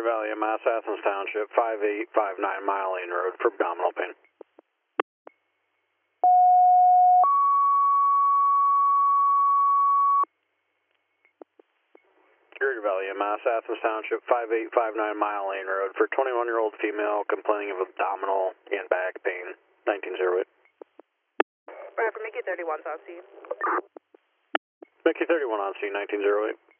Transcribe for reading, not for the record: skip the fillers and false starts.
Clear Valley, Mass, Athens Township, 5859 Mile Lane Road for abdominal pain. Clear Valley, Mass, Athens Township, 5859 Mile Lane Road for 21-year-old female complaining of abdominal and back pain, 1908. Right, for Mickey 31's on scene. Mickey 31 on scene, 1908.